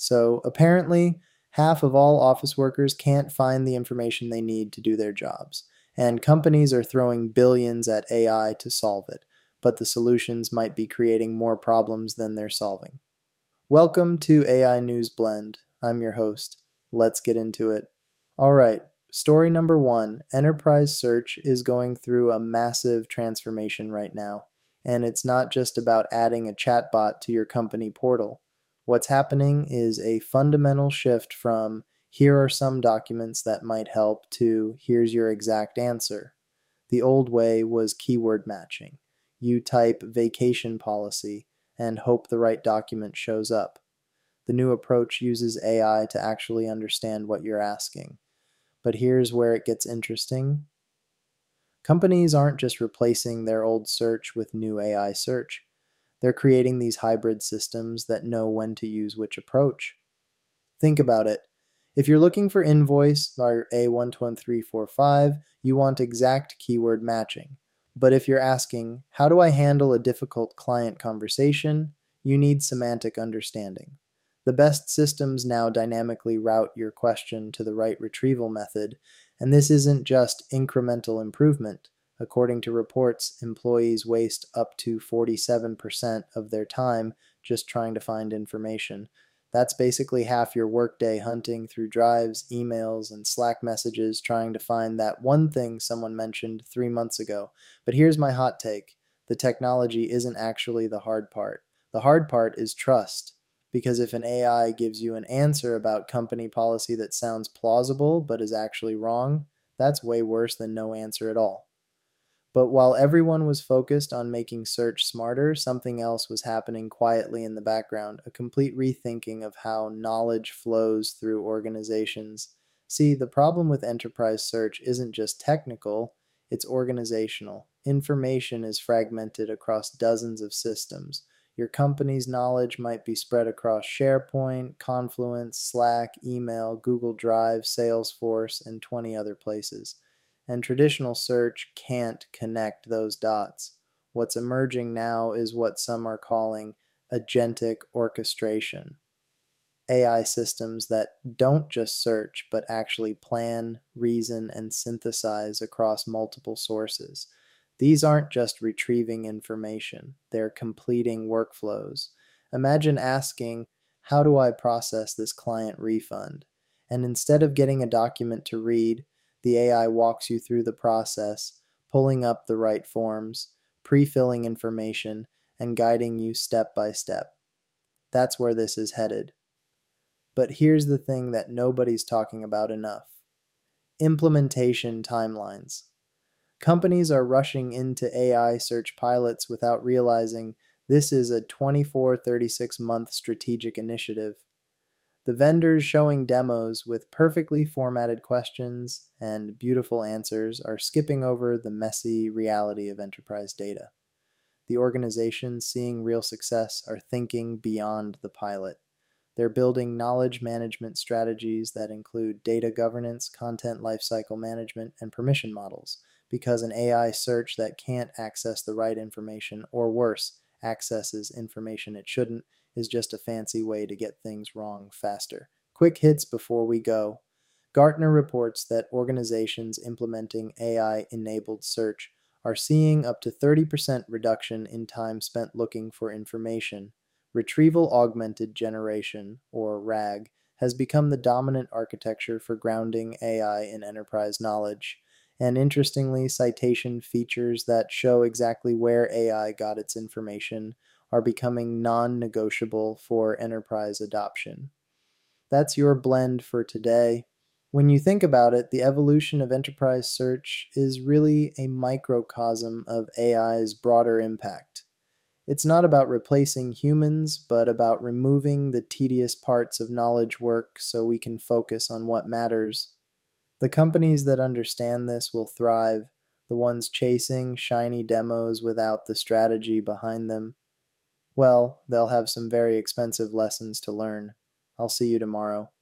So apparently, half of all office workers can't find the information they need to do their jobs, and companies are throwing billions at AI to solve it, but the solutions might be creating more problems than they're solving. Welcome to AI News Blend. I'm your host. Let's get into it. All right, story number one. Enterprise search is going through a massive transformation right now. And it's not just about adding a chatbot to your company portal. What's happening is a fundamental shift from here are some documents that might help to here's your exact answer. The old way was keyword matching. You type vacation policy and hope the right document shows up. The new approach uses AI to actually understand what you're asking. But here's where it gets interesting. Companies aren't just replacing their old search with new AI search. They're creating these hybrid systems that know when to use which approach. Think about it. If you're looking for invoice or A12345, you want exact keyword matching. But if you're asking, how do I handle a difficult client conversation, you need semantic understanding. The best systems now dynamically route your question to the right retrieval method, and this isn't just incremental improvement. According to reports, employees waste up to 47% of their time just trying to find information. That's basically half your workday hunting through drives, emails, and Slack messages trying to find that one thing someone mentioned 3 months ago. But here's my hot take. The technology isn't actually the hard part. The hard part is trust. Because if an AI gives you an answer about company policy that sounds plausible but is actually wrong, that's way worse than no answer at all. But while everyone was focused on making search smarter, something else was happening quietly in the background, a complete rethinking of how knowledge flows through organizations. See, the problem with enterprise search isn't just technical, it's organizational. Information is fragmented across dozens of systems. Your company's knowledge might be spread across SharePoint, Confluence, Slack, email, Google Drive, Salesforce, and 20 other places. And traditional search can't connect those dots. What's emerging now is what some are calling agentic orchestration. AI systems that don't just search, but actually plan, reason, and synthesize across multiple sources. These aren't just retrieving information, they're completing workflows. Imagine asking, how do I process this client refund? And instead of getting a document to read, the AI walks you through the process, pulling up the right forms, pre-filling information, and guiding you step by step. That's where this is headed. But here's the thing that nobody's talking about enough. Implementation timelines. Companies are rushing into AI search pilots without realizing this is a 24-36-month strategic initiative. The vendors showing demos with perfectly formatted questions and beautiful answers are skipping over the messy reality of enterprise data. The organizations seeing real success are thinking beyond the pilot. They're building knowledge management strategies that include data governance, content lifecycle management, and permission models, because an AI search that can't access the right information, or worse, accesses information it shouldn't, is just a fancy way to get things wrong faster. Quick hits before we go. Gartner reports that organizations implementing AI-enabled search are seeing up to 30% reduction in time spent looking for information. Retrieval Augmented Generation, or RAG, has become the dominant architecture for grounding AI in enterprise knowledge. And interestingly, citation features that show exactly where AI got its information are becoming non-negotiable for enterprise adoption. That's your blend for today. When you think about it, the evolution of enterprise search is really a microcosm of AI's broader impact. It's not about replacing humans, but about removing the tedious parts of knowledge work so we can focus on what matters. The companies that understand this will thrive, the ones chasing shiny demos without the strategy behind them. Well, they'll have some very expensive lessons to learn. I'll see you tomorrow.